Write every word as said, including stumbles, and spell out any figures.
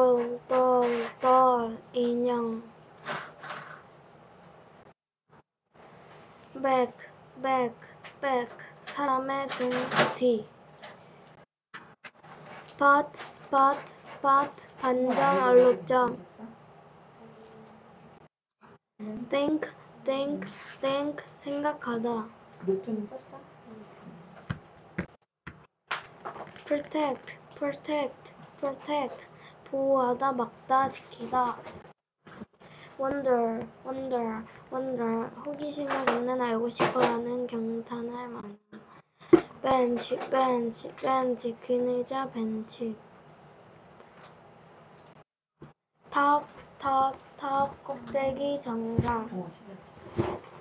돌, 돌, 돌, 인형. back, back, back, 사람의 등 뒤. spot, spot, spot, 반점, 얼룩점. think, think, think, 생각하다. 노트는 썼어? protect, protect, protect, 보호하다, 막다, 지키다. wonder, wonder, wonder, 호기심을 갖는, 알고 싶어하는, 경탄할 만한. bench, bench, bench, 긴 의자, 벤치. top, top, top, 꼭대기, 정상.